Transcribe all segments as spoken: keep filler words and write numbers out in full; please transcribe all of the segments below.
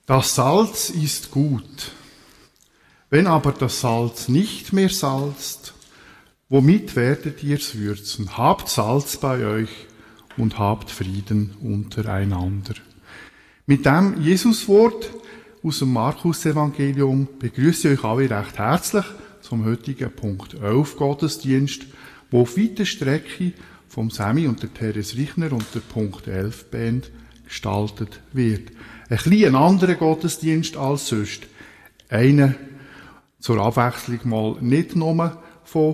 Das Salz ist gut. Wenn aber das Salz nicht mehr salzt, womit werdet ihr's würzen? Habt Salz bei euch und habt Frieden untereinander. Mit dem Jesuswort aus dem Markus-Evangelium begrüße ich euch alle recht herzlich zum heutigen Punkt elf Gottesdienst, wo auf weiter Strecke vom Semi und der Therese Richner und der Punkt elf Band gestaltet wird. Ein bisschen anderer Gottesdienst als sonst. Einer zur Abwechslung mal nicht nur von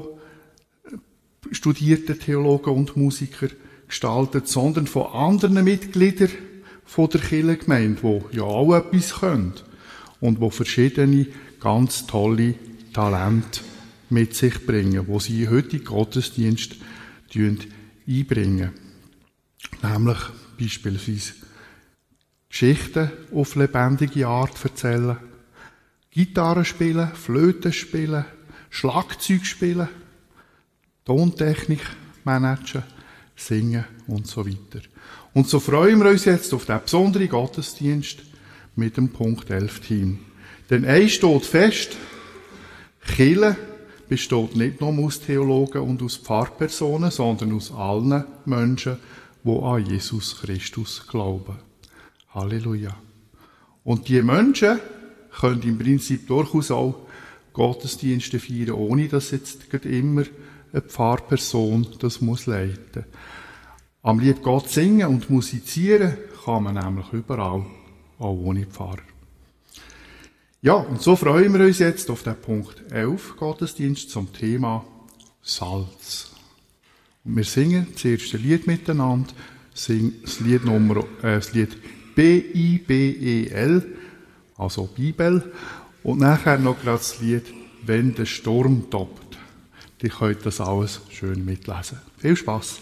studierten Theologen und Musikern gestaltet, sondern von anderen Mitgliedern von der Kirchengemeinde, die ja auch etwas können und die verschiedene ganz tolle Talente mit sich bringen, die sie in heutigen Gottesdienst einbringen. Nämlich beispielsweise Geschichten auf lebendige Art erzählen, Gitarre spielen, Flöte spielen, Schlagzeug spielen, Tontechnik managen, singen und so weiter. Und so freuen wir uns jetzt auf den besonderen Gottesdienst mit dem Punkt elf Team. Denn eins steht fest: Kirche besteht nicht nur aus Theologen und aus Pfarrpersonen, sondern aus allen Menschen, die an Jesus Christus glauben. Halleluja. Und die Menschen können im Prinzip durchaus auch Gottesdienste feiern, ohne dass jetzt immer eine Pfarrperson das muss leiten. Am lieb Gott singen und musizieren kann man nämlich überall, auch ohne Pfarrer. Ja, und so freuen wir uns jetzt auf den Punkt elf Gottesdienst zum Thema Salz. Und wir singen das erste Lied miteinander, singen das Lied, Nummer, äh, das Lied B I B E L, also Bibel, und nachher noch gerade das Lied Wenn der Sturm tobt. Ihr könnt das alles schön mitlesen. Viel Spass!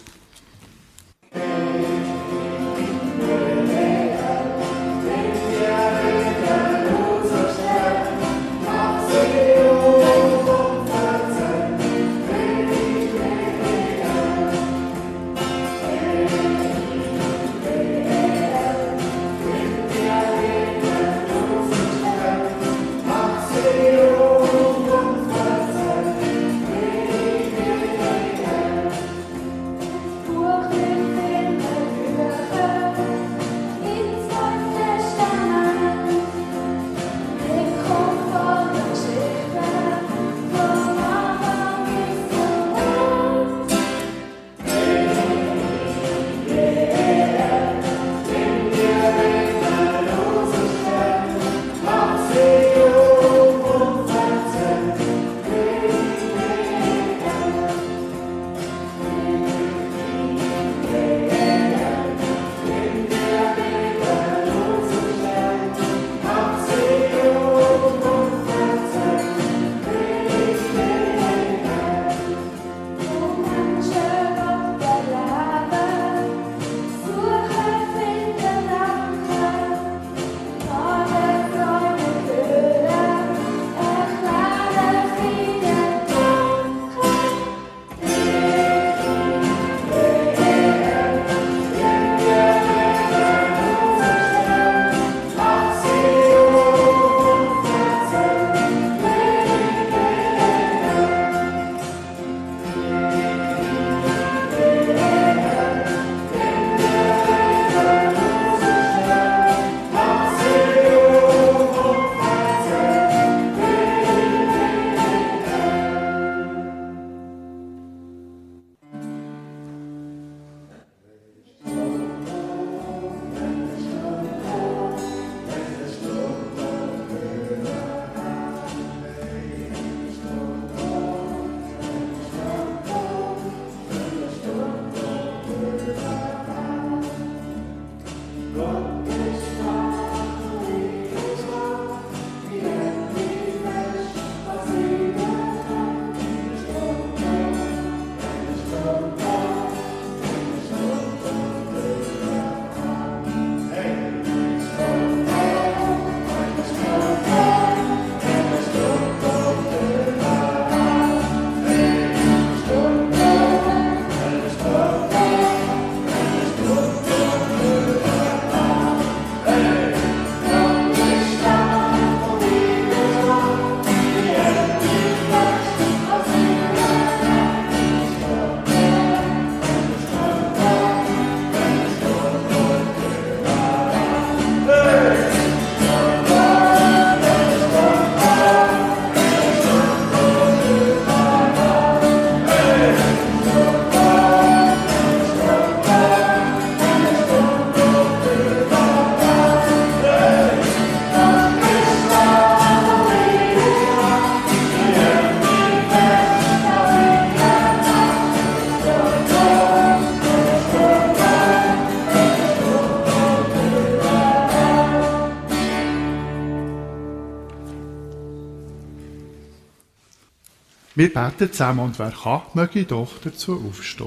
Wir beten zusammen und wer kann, möge doch dazu aufstehen.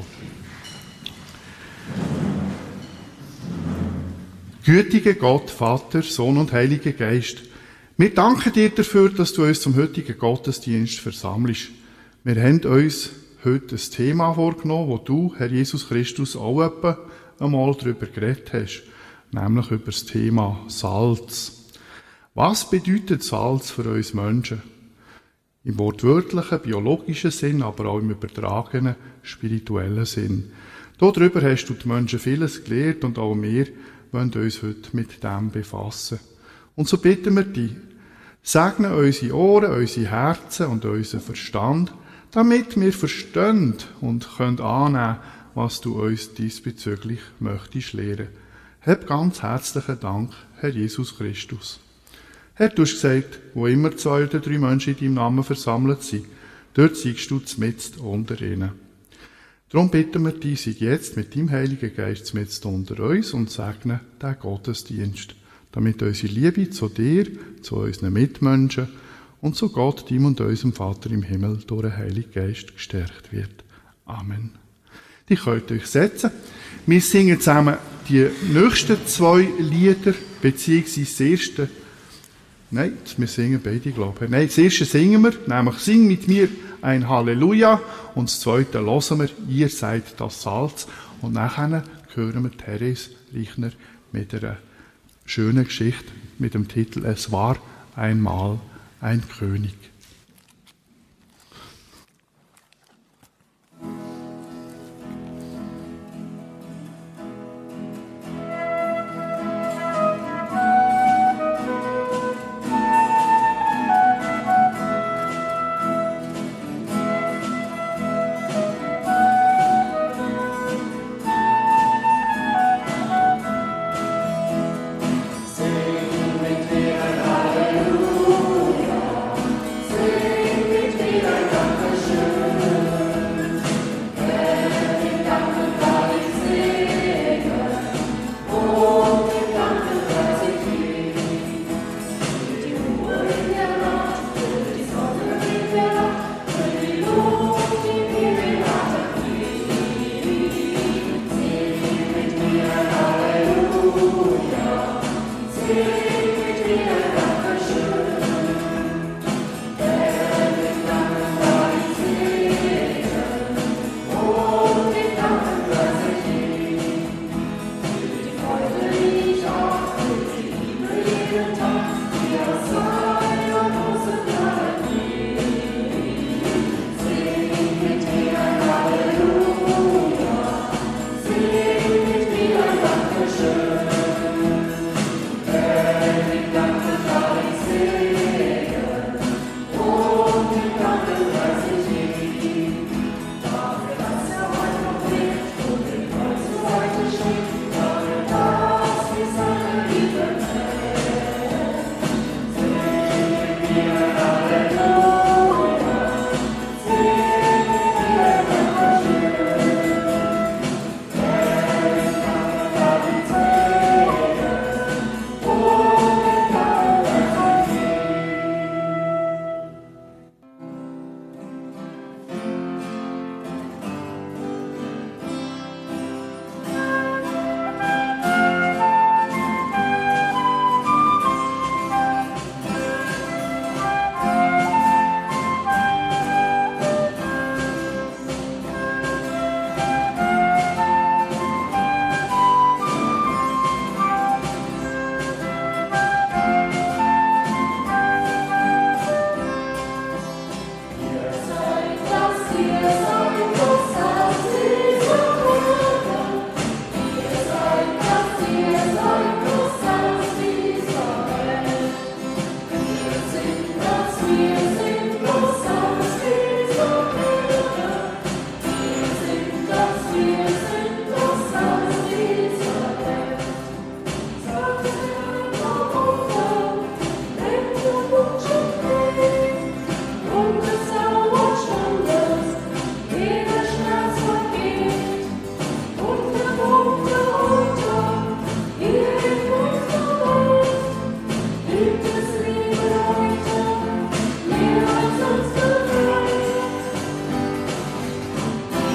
Gütiger Gott, Vater, Sohn und Heiliger Geist, wir danken dir dafür, dass du uns zum heutigen Gottesdienst versammelst. Wir haben uns heute ein Thema vorgenommen, wo du, Herr Jesus Christus, auch etwa einmal darüber geredet hast, nämlich über das Thema Salz. Was bedeutet Salz für uns Menschen? Im wortwörtlichen, biologischen Sinn, aber auch im übertragenen, spirituellen Sinn. Darüber hast du die Menschen vieles gelernt und auch wir wollen uns heute mit dem befassen. Und so bitten wir dich, segne unsere Ohren, unsere Herzen und unseren Verstand, damit wir verstehen und können annehmen, was du uns diesbezüglich möchtest lehren. Hab ganz herzlichen Dank, Herr Jesus Christus. Herr, du hast gesagt, wo immer zwei oder drei Menschen in deinem Namen versammelt sind, dort siegst du mitten unter ihnen. Darum bitten wir dich, sei jetzt mit deinem Heiligen Geist mitten unter uns und segne den Gottesdienst, damit unsere Liebe zu dir, zu unseren Mitmenschen und zu Gott, dem und unserem Vater im Himmel, durch den Heiligen Geist gestärkt wird. Amen. Die könnt ihr euch setzen. Wir singen zusammen die nächsten zwei Lieder, beziehungsweise das erste. Nein, wir singen beide, glaube ich. Nein, das erste singen wir, nämlich «Sing mit mir ein Halleluja» und das zweite hören wir «Ihr seid das Salz». Und nachher hören wir Therese Reichner mit einer schönen Geschichte mit dem Titel «Es war einmal ein König». Sing mit mir ein Halleluja.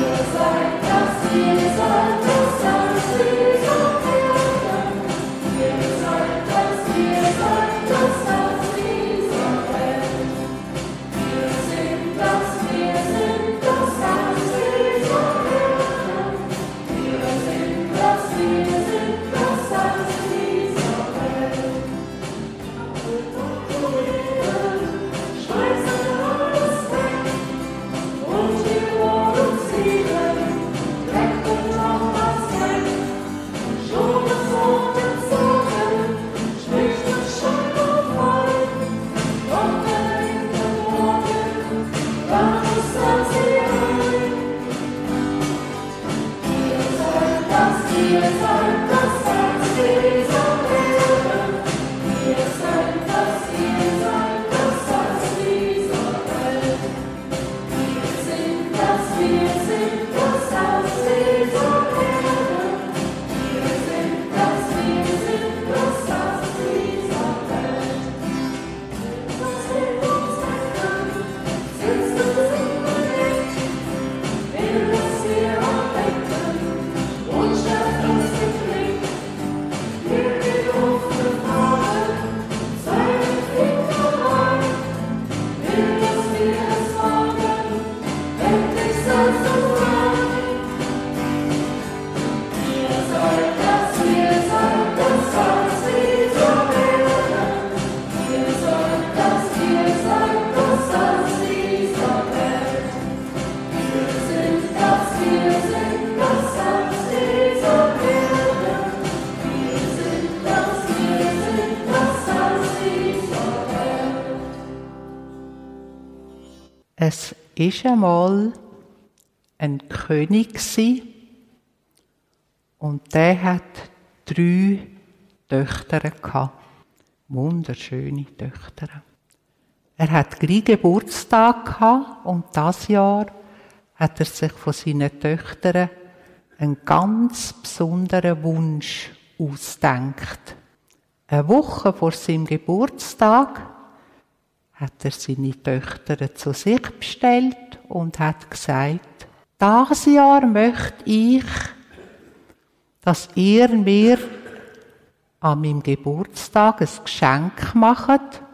Es war einmal ein König und der hat drei Töchter gehabt. Wunderschöne Töchter. Er hat gleich Geburtstag gehabt und das Jahr hat er sich von seinen Töchtern einen ganz besonderen Wunsch ausgedacht. Eine Woche vor seinem Geburtstag hat er seine Töchter zu sich bestellt und hat gesagt, dieses Jahr möchte ich, dass ihr mir an meinem Geburtstag ein Geschenk macht,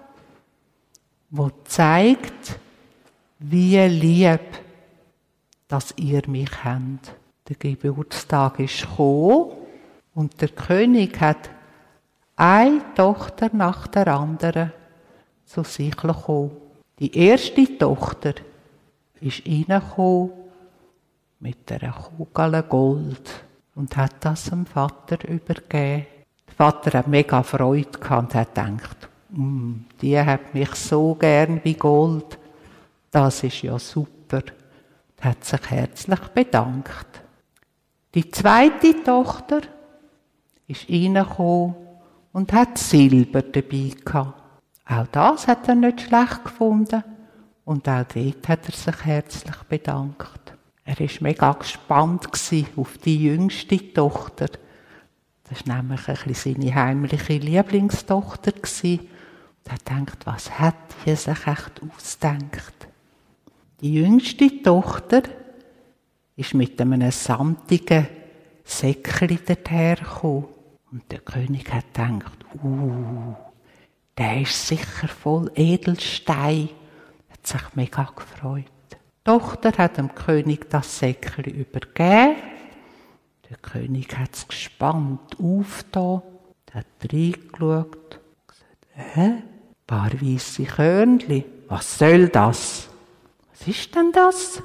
das zeigt, wie lieb, dass ihr mich habt. Der Geburtstag ist gekommen und der König hat eine Tochter nach der anderen zu sich gekommen. Die erste Tochter ist reingekommen mit einer Kugel Gold und hat das dem Vater übergeben. Der Vater hat mega Freude gehabt und hat gedacht, mm, die hat mich so gern wie Gold. Das ist ja super. Und hat sich herzlich bedankt. Die zweite Tochter ist reingekommen und hat Silber dabei gehabt. Auch das hat er nicht schlecht gefunden und auch dort hat er sich herzlich bedankt. Er war mega gespannt auf die jüngste Tochter. Das war nämlich ein bisschen seine heimliche Lieblingstochter. Und er dachte, was hat die sich echt ausgedacht? Die jüngste Tochter ist mit einem samtigen Säckchen dahergekommen. Und der König hat gedacht, uh, der ist sicher voll Edelstein. Hat sich mega gefreut. Die Tochter hat dem König das Säckchen übergeben. Der König hat es gespannt aufgetan, hat reingeschaut und gesagt, hä? Ein paar weisse Körnchen. Was soll das? Was ist denn das?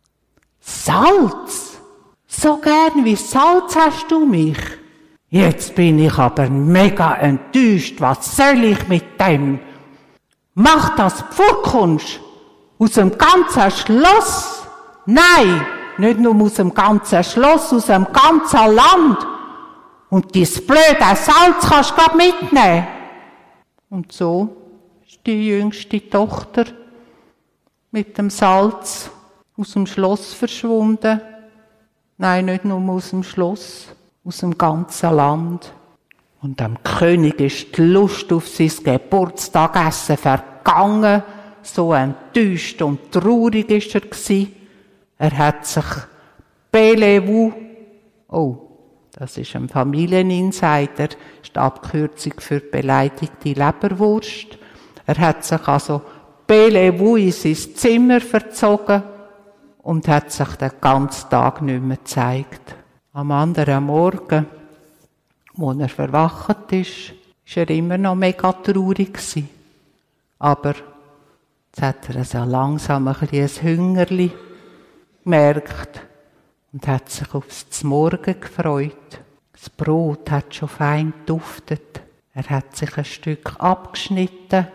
Salz! So gern wie Salz hast du mich. Jetzt bin ich aber mega enttäuscht. Was soll ich mit dem? Mach das Pfurkunst aus dem ganzen Schloss. Nein, nicht nur aus dem ganzen Schloss, aus dem ganzen Land. Und dieses blöde Salz kannst du grad mitnehmen. Und so ist die jüngste Tochter mit dem Salz aus dem Schloss verschwunden. Nein, nicht nur aus dem Schloss, aus dem ganzen Land. Und dem König ist die Lust auf sein Geburtstagessen vergangen. So enttäuscht und traurig ist er gewesen. Er hat sich Pelez-vous. Oh, das ist ein Familieninsider, das ist die Abkürzung für beleidigte Leberwurst. Er hat sich also Pelez-vous in sein Zimmer verzogen und hat sich den ganzen Tag nicht mehr gezeigt. Am anderen Morgen, als er verwacht ist, war er immer noch mega traurig gewesen. Aber jetzt hat er so langsam ein bisschen ein Hüngerli gemerkt und hat sich aufs Morgen gefreut. Das Brot hat schon fein geduftet. Er hat sich ein Stück abgeschnitten,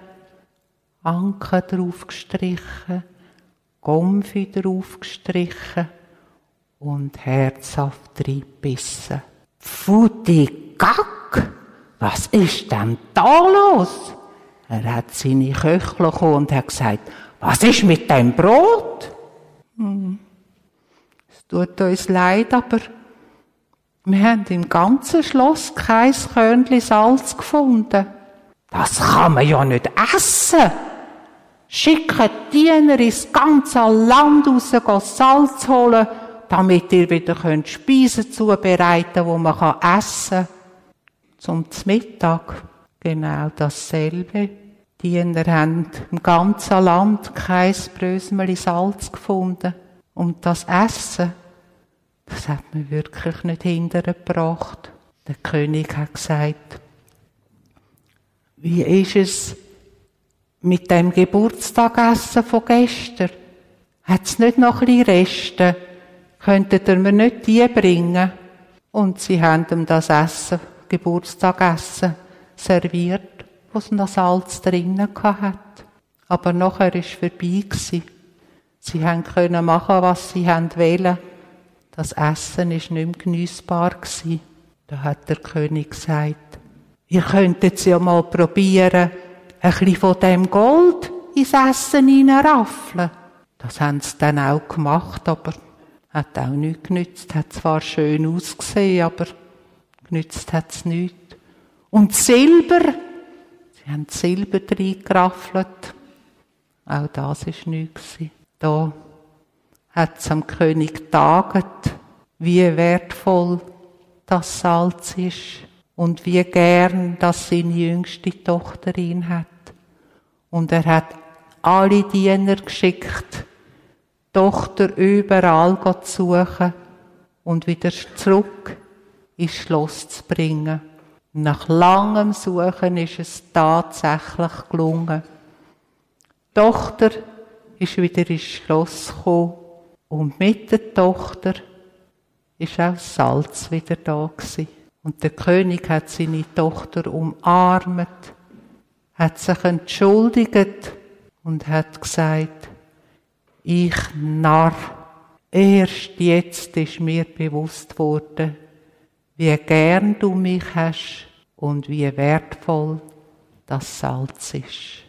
Anken drauf gestrichen, Gomfi drauf gestrichen und herzhaft reingebissen. Pfuti Gack! Was ist denn da los? Er hat seine Köchle gekommen und hat gesagt, was ist mit dem Brot? Hm. Es tut uns leid, aber wir haben im ganzen Schloss kein Körnchen Salz gefunden. Das kann man ja nicht essen. Schickt Diener ins ganze Land raus, Salz holen, damit ihr wieder Speisen zubereiten könnt, die man essen kann. Zum Mittag genau dasselbe. Die Diener haben im ganzen Land kein Brösmeli Salz gefunden. Und das Essen, das hat man wirklich nicht hintergebracht. Der König hat gesagt, wie ist es mit dem Geburtstagessen von gestern? Hat es nicht noch ein bisschen Reste? Könntet ihr mir nicht die bringen? Und sie haben ihm das Essen, Geburtstagessen, serviert, wo es noch Salz drinnen hat. Aber nachher war es vorbei. Sie können machen, was sie wollten. Das Essen war nicht mehr geniessbar. Da hat der König gesagt, ihr könntet es ja mal probieren, ein bisschen von dem Gold ins Essen hineinraffeln. Das haben sie dann auch gemacht, aber hat auch nichts genützt. Hat zwar schön ausgesehen, aber genützt hat es nichts. Und Silber, sie haben Silber reingeraffelt. Auch das war nichts. Da hat es am König getagt, wie wertvoll das Salz ist und wie gern das seine jüngste Tochter ihn hat. Und er hat alle Diener geschickt, die Tochter überall zu suchen und wieder zurück ins Schloss zu bringen. Nach langem Suchen ist es tatsächlich gelungen. Die Tochter ist wieder ins Schloss gekommen und mit der Tochter ist auch das Salz wieder da gewesen. Und der König hat seine Tochter umarmt, hat sich entschuldigt und hat gesagt, ich Narr, erst jetzt ist mir bewusst worden, wie gern du mich hast und wie wertvoll das Salz ist.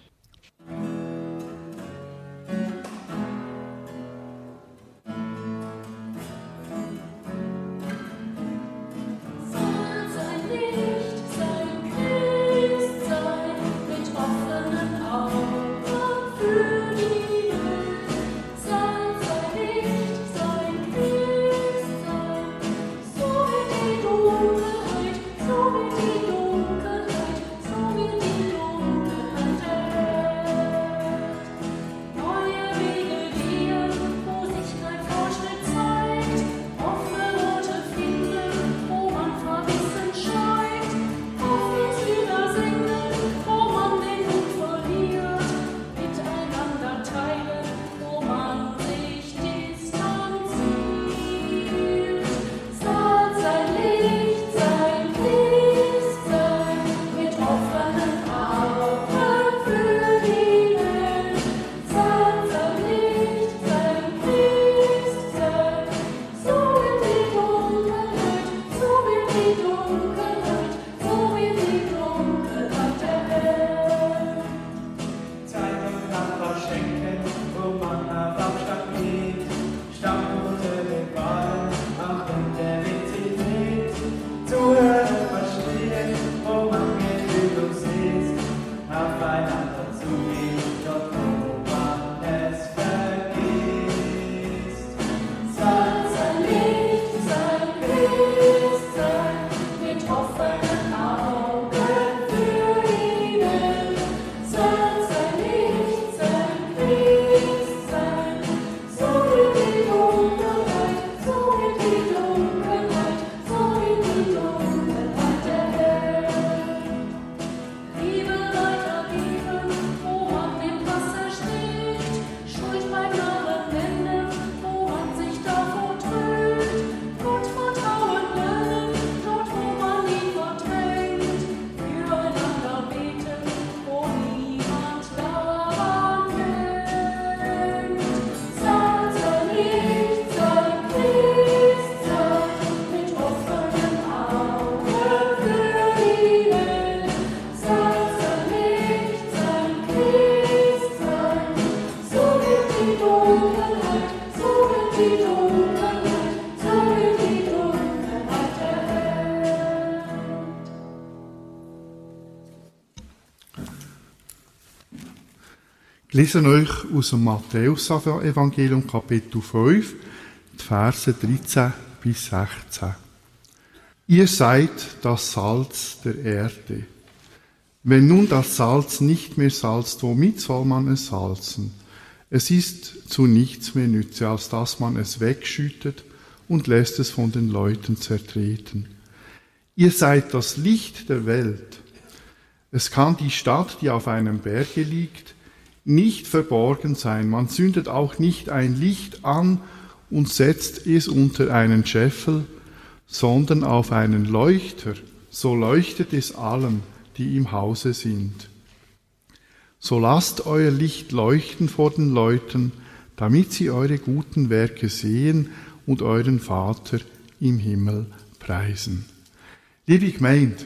Ich lese euch aus dem Matthäus-Evangelium, Kapitel fünf, die Verse dreizehn bis sechzehn. Ihr seid das Salz der Erde. Wenn nun das Salz nicht mehr salzt, womit soll man es salzen? Es ist zu nichts mehr nütze, als dass man es wegschüttet und lässt es von den Leuten zertreten. Ihr seid das Licht der Welt. Es kann die Stadt, die auf einem Berge liegt, nicht verborgen sein. Man zündet auch nicht ein Licht an und setzt es unter einen Scheffel, sondern auf einen Leuchter. So leuchtet es allen, die im Hause sind. So lasst euer Licht leuchten vor den Leuten, damit sie eure guten Werke sehen und euren Vater im Himmel preisen. Liebe Gemeinde,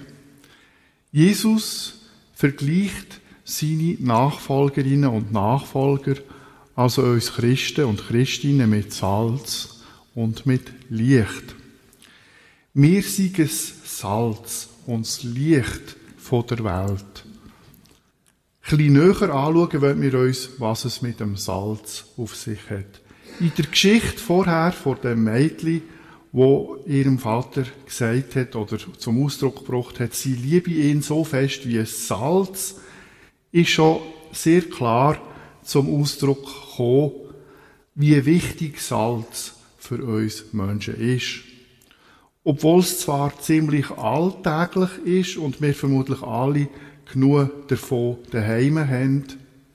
Jesus vergleicht seine Nachfolgerinnen und Nachfolger, also uns Christen und Christinnen, mit Salz und mit Licht. Wir sind das Salz und das Licht von der Welt. Ein bisschen näher anschauen wollen wir uns, was es mit dem Salz auf sich hat. In der Geschichte vorher von dem Mädchen, wo ihrem Vater gesagt hat oder zum Ausdruck gebracht hat, sie liebe ihn so fest wie Salz, ist schon sehr klar zum Ausdruck gekommen, wie wichtig Salz für uns Menschen ist. Obwohl es zwar ziemlich alltäglich ist und wir vermutlich alle genug davon daheim haben,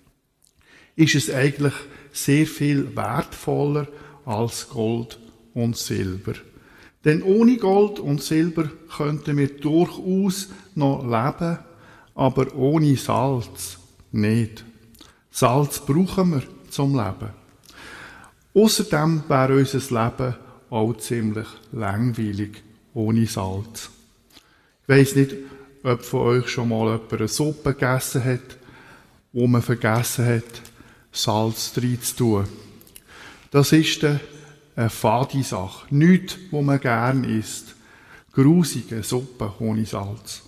ist es eigentlich sehr viel wertvoller als Gold und Silber. Denn ohne Gold und Silber könnten wir durchaus noch leben, aber ohne Salz nicht. Salz brauchen wir zum Leben. Außerdem wäre unser Leben auch ziemlich langweilig ohne Salz. Ich weiss nicht, ob von euch schon mal jemand eine Suppe gegessen hat, wo man vergessen hat, Salz reinzutun. Das ist eine fade Sache. Nichts, wo man gern isst. Grusige Suppe ohne Salz.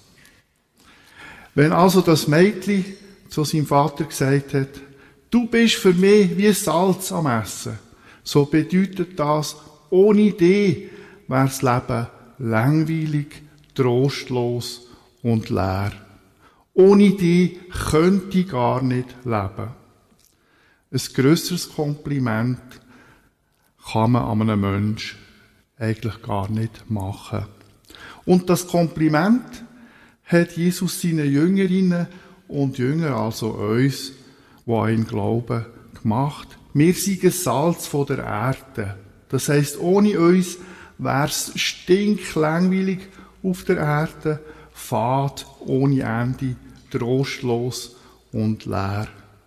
Wenn also das Mädchen zu seinem Vater gesagt hat, du bist für mich wie Salz am Essen, so bedeutet das, ohne dich wäre das Leben langweilig, trostlos und leer. Ohne dich könnte ich gar nicht leben. Ein grösseres Kompliment kann man an einem Menschen eigentlich gar nicht machen. Und das Kompliment hat Jesus seinen Jüngerinnen und Jüngern, also uns, die an ihn glauben, gemacht. Wir sind das Salz von der Erde. Das heisst, ohne uns wäre es stinklangweilig auf der Erde, fad, ohne Ende, trostlos und leer.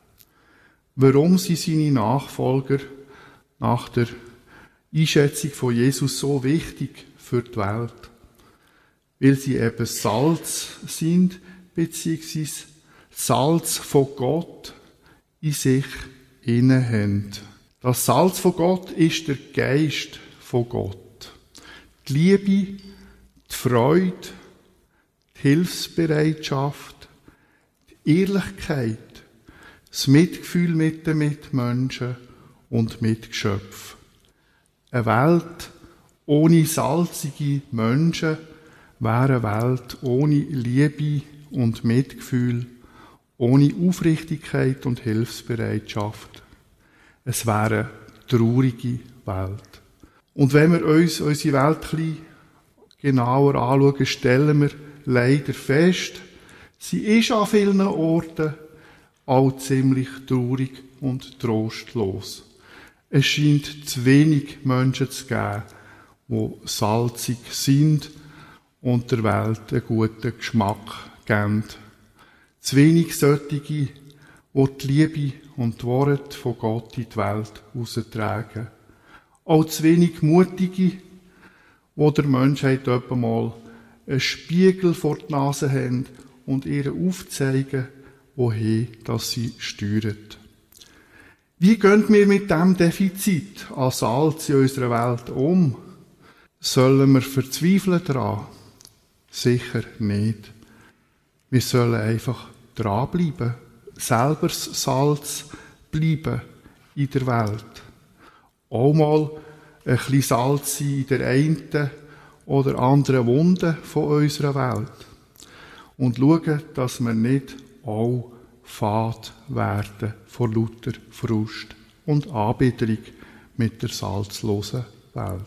Warum sind seine Nachfolger nach der Einschätzung von Jesus so wichtig für die Welt? Weil sie eben Salz sind, beziehungsweise Salz von Gott in sich inne haben. Das Salz von Gott ist der Geist von Gott. Die Liebe, die Freude, die Hilfsbereitschaft, die Ehrlichkeit, das Mitgefühl mit den Mitmenschen und Mitgeschöpfen. Eine Welt ohne salzige Menschen wäre eine Welt ohne Liebe und Mitgefühl, ohne Aufrichtigkeit und Hilfsbereitschaft. Es wäre eine traurige Welt. Und wenn wir uns unsere Welt ein bisschen genauer anschauen, stellen wir leider fest, sie ist an vielen Orten auch ziemlich traurig und trostlos. Es scheint zu wenig Menschen zu geben, die salzig sind und der Welt einen guten Geschmack geben. Zu wenig solche, die die Liebe und die Worte von Gott in die Welt heraustragen. Auch zu wenig Mutige, die der Menschheit etwa mal einen Spiegel vor die Nase haben und ihr aufzeigen, wohin dass sie steuern. Wie gehen wir mit dem Defizit an Salz in unserer Welt um? Sollen wir verzweifeln daran? Sicher nicht. Wir sollen einfach dranbleiben, selber das Salz bleiben in der Welt. Auch mal ein bisschen Salz sein in der einen oder anderen Wunde von unserer Welt. Und schauen, dass wir nicht auch fad werden vor lauter Frust und Anbiederung mit der salzlosen Welt.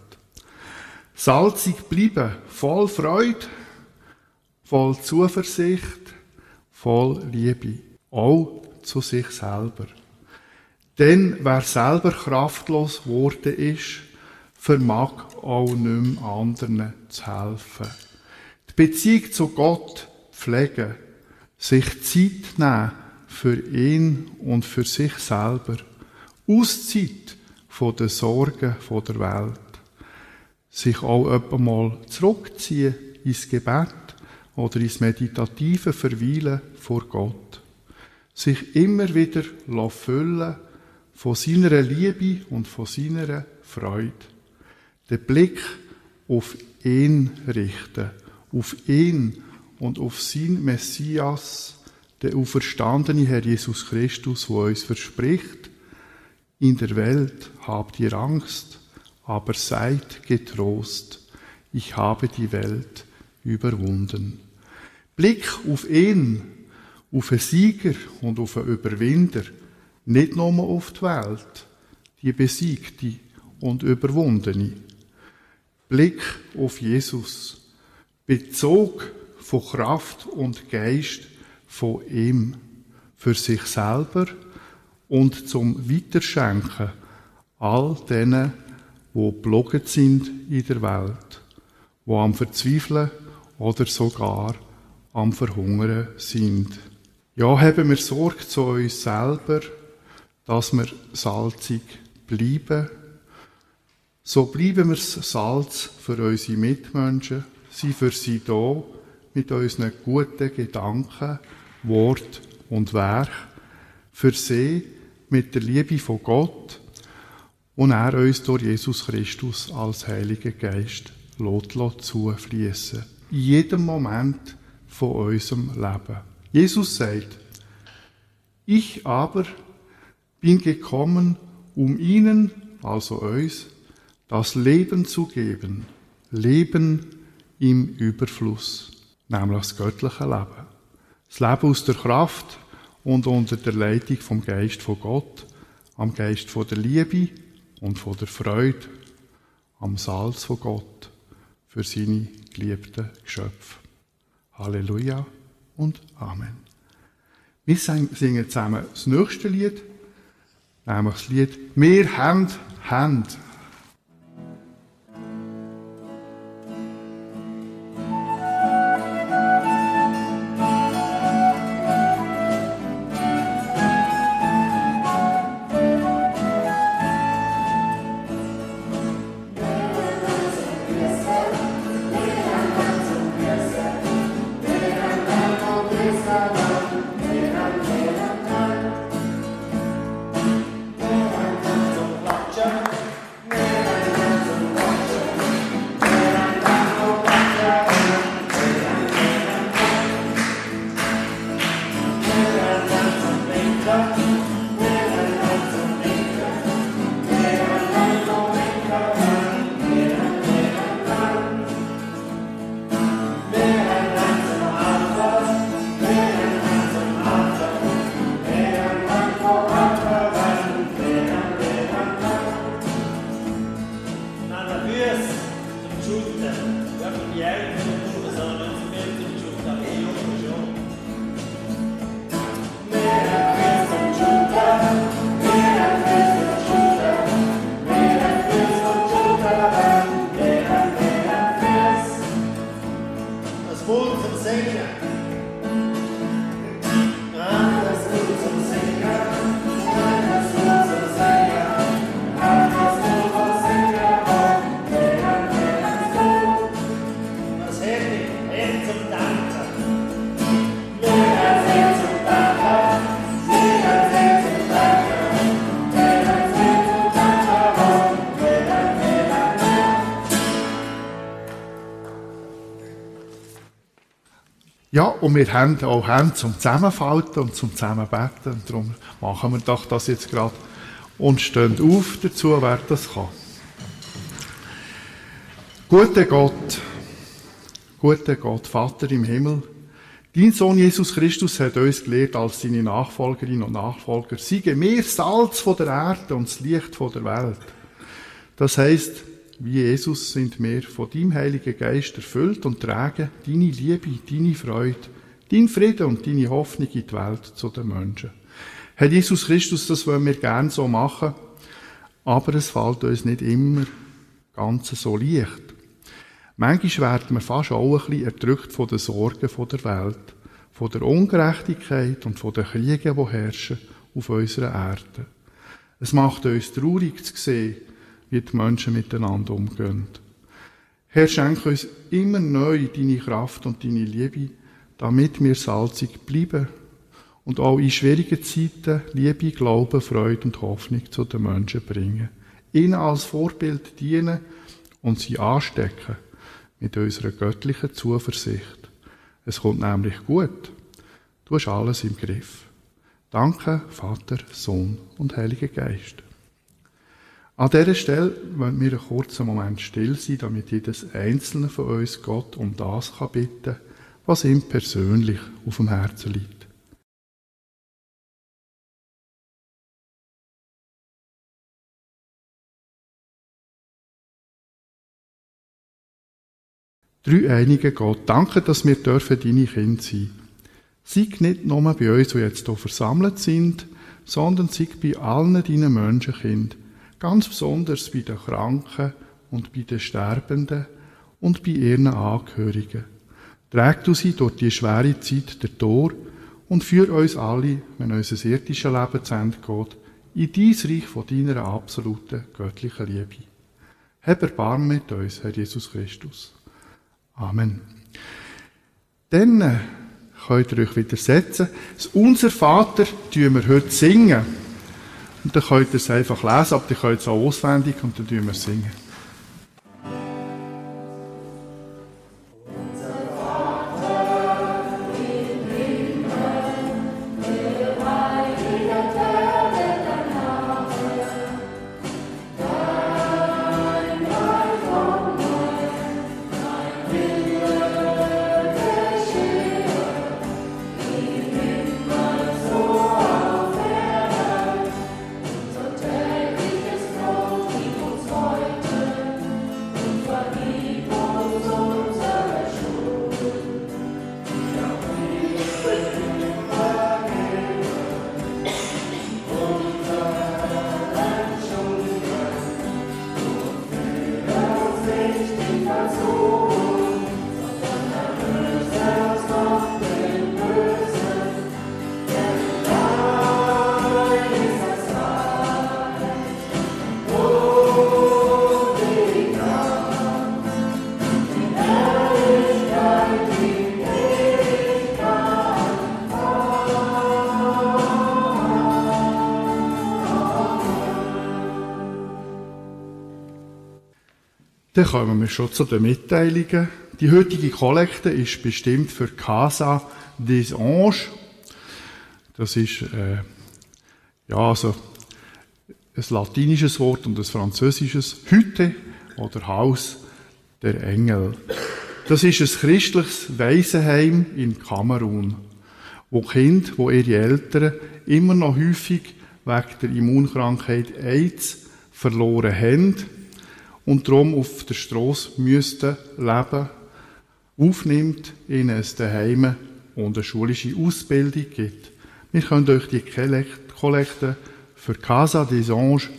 Salzig bleiben, voll Freude, voll Zuversicht, voll Liebe, auch zu sich selber. Denn wer selber kraftlos geworden ist, vermag auch nicht mehr anderen zu helfen. Die Beziehung zu Gott pflegen, sich Zeit nehmen für ihn und für sich selber, Auszeit von den Sorgen der Welt, sich auch etwa mal zurückziehen ins Gebet oder ins meditative Verweilen vor Gott, sich immer wieder füllen von seiner Liebe und von seiner Freude, den Blick auf ihn richten, auf ihn und auf sein Messias, der auferstandene Herr Jesus Christus, der uns verspricht, in der Welt habt ihr Angst, aber seid getrost, ich habe die Welt überwunden. Blick auf ihn, auf einen Sieger und auf einen Überwinder, nicht nur auf die Welt, die besiegte und überwundene. Blick auf Jesus, Bezug von Kraft und Geist von ihm, für sich selber und zum Weiterschenken all denen, die geplagt sind in der Welt, die am Verzweifeln oder sogar am Verhungern sind. Ja, haben wir Sorge zu uns selber, dass wir salzig bleiben. So bleiben wir Salz für unsere Mitmenschen, sind für sie da, mit unseren guten Gedanken, Wort und Werk, für sie mit der Liebe von Gott und er uns durch Jesus Christus als Heiliger Geist lässt zufließen. In jedem Moment von unserem Leben. Jesus sagt, ich aber bin gekommen, um ihnen, also uns, das Leben zu geben. Leben im Überfluss, nämlich das göttliche Leben. Das Leben aus der Kraft und unter der Leitung vom Geist von Gott, am Geist von der Liebe und von der Freude, am Salz von Gott für seine geliebten Geschöpfe. Halleluja und Amen. Wir singen zusammen das nächste Lied, nämlich das Lied «Wir haben Hand». Hey! Ja, und wir haben auch Hände zum Zusammenfalten und zum Zusammenbeten. Und darum machen wir doch das jetzt gerade und stehen auf dazu, wer das kann. Guter Gott, guter Gott, Vater im Himmel, dein Sohn Jesus Christus hat uns gelehrt als seine Nachfolgerinnen und Nachfolger, seien wir Salz von der Erde und das Licht von der Welt. Das heisst, wie Jesus sind wir von deinem Heiligen Geist erfüllt und tragen deine Liebe, deine Freude, dein Frieden und deine Hoffnung in die Welt zu den Menschen. Herr Jesus Christus, das wollen wir gerne so machen, aber es fällt uns nicht immer ganz so leicht. Manchmal werden wir fast auch ein bisschen erdrückt von den Sorgen der Welt, von der Ungerechtigkeit und von den Kriegen, die herrschen auf unserer Erde. Es macht uns traurig zu sehen, wie die Menschen miteinander umgehen. Herr, schenke uns immer neu deine Kraft und deine Liebe, damit wir salzig bleiben und auch in schwierigen Zeiten Liebe, Glauben, Freude und Hoffnung zu den Menschen bringen. Ihnen als Vorbild dienen und sie anstecken mit unserer göttlichen Zuversicht. Es kommt nämlich gut. Du hast alles im Griff. Danke, Vater, Sohn und Heiliger Geist. An dieser Stelle wollen wir einen kurzen Moment still sein, damit jedes Einzelne von uns Gott um das kann bitten, was ihm persönlich auf dem Herzen liegt. Dreieinige Gott, danke, dass wir dürfen deine Kinder sein. Sei nicht nur bei uns, die jetzt hier versammelt sind, sondern sei bei allen deinen Menschenkindern, ganz besonders bei den Kranken und bei den Sterbenden und bei ihren Angehörigen. Träg du sie durch die schwere Zeit durch und führ uns alle, wenn unser irdisches Leben zu Ende geht, in dein Reich von deiner absoluten göttlichen Liebe. Hab Erbarmen mit uns, Herr Jesus Christus. Amen. Dann äh, könnt ihr euch wieder setzen. Das Unser Vater tun wir heute singen. Und dann könnt ihr es einfach lesen, aber ihr könnt es auch auswendig und dann tun wir es singen. Dann kommen wir schon zu den Mitteilungen. Die heutige Kollekte ist bestimmt für Casa des Anges. Das ist äh, ja, also ein latinisches Wort und ein französisches Hütte oder Haus der Engel. Das ist ein christliches Waisenheim in Kamerun, wo Kinder, wo ihre Eltern immer noch häufig wegen der Immunkrankheit AIDS verloren haben und darum auf der Strasse müssten leben, aufnimmt, ihnen ein Daheim und eine schulische Ausbildung gibt. Wir können euch die Kollekte für Casa des Anges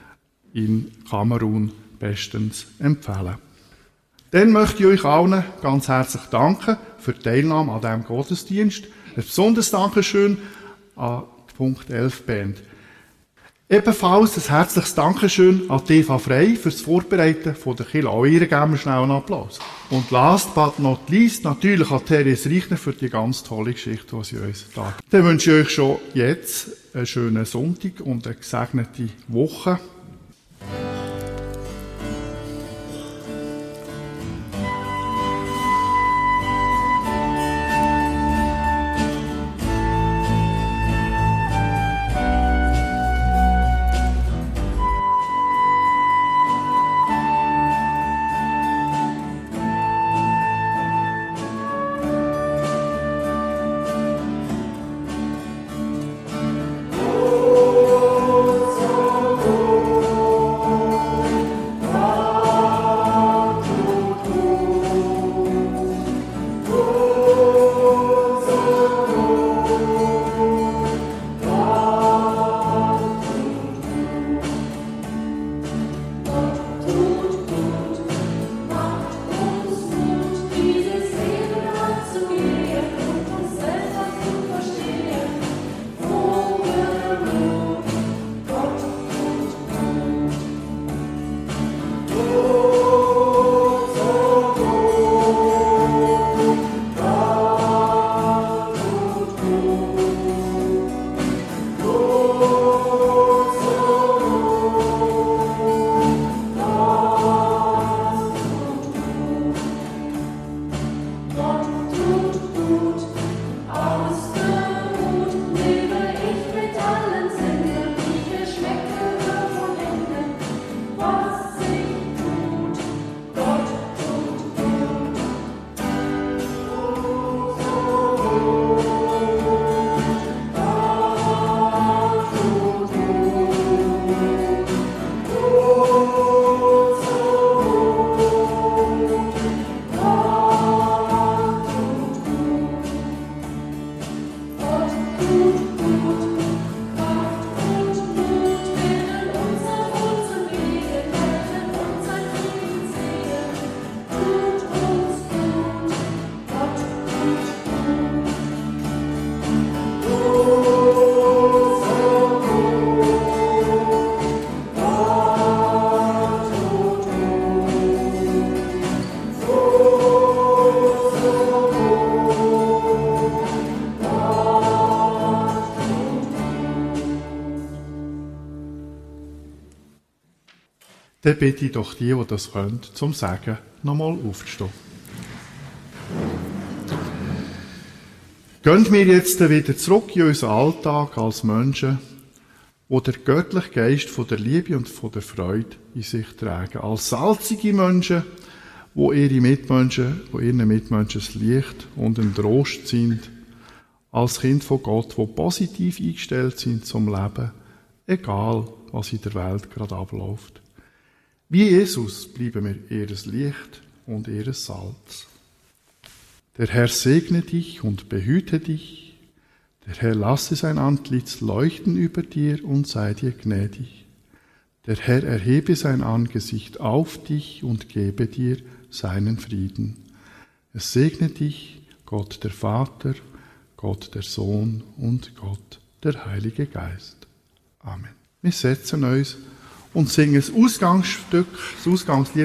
in Kamerun bestens empfehlen. Dann möchte ich euch allen ganz herzlich danken für die Teilnahme an diesem Gottesdienst. Ein besonderes Dankeschön an die Punkt elf Band. Ebenfalls ein herzliches Dankeschön an Eva Frey für das Vorbereiten von der Kirche. Auch ihr geben wir schnell einen Applaus. Und last but not least natürlich an Therese Reichner für die ganz tolle Geschichte, die sie uns da gibt. Dann wünsche ich euch schon jetzt einen schönen Sonntag und eine gesegnete Woche. dann bitte ich doch die, die das können, zum Sagen nochmal aufzustehen. Gehen wir jetzt wieder zurück in unseren Alltag als Menschen, die der göttliche Geist von der Liebe und von der Freude in sich tragen. Als salzige Menschen, wo ihre Mitmenschen, wo ihren Mitmenschen das Licht und ein Trost sind. Als Kind von Gott, die positiv eingestellt sind zum Leben, egal was in der Welt gerade abläuft. Wie Jesus bleiben wir ihres Licht und ihres Salz. Der Herr segne dich und behüte dich. Der Herr lasse sein Antlitz leuchten über dir und sei dir gnädig. Der Herr erhebe sein Angesicht auf dich und gebe dir seinen Frieden. Es segne dich Gott der Vater, Gott der Sohn und Gott der Heilige Geist. Amen. Wir setzen uns und singen das Ausgangsstück, das Ausgangslied.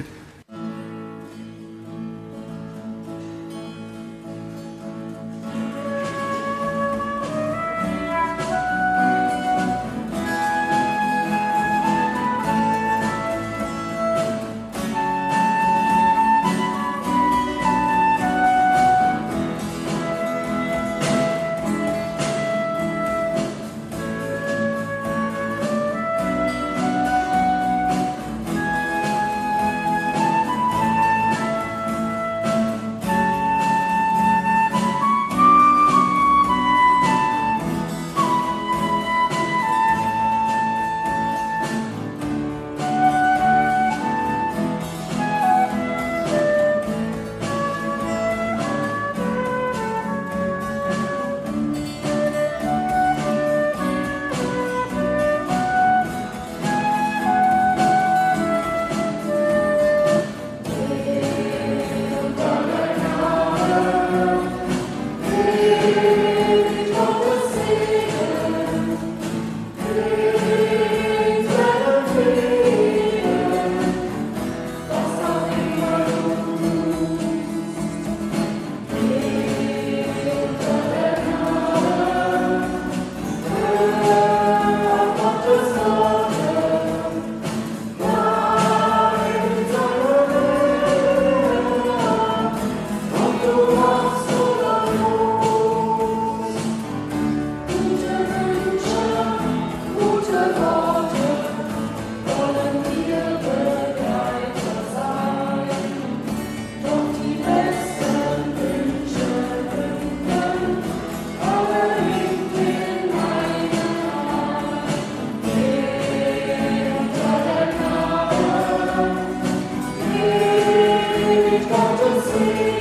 Sing.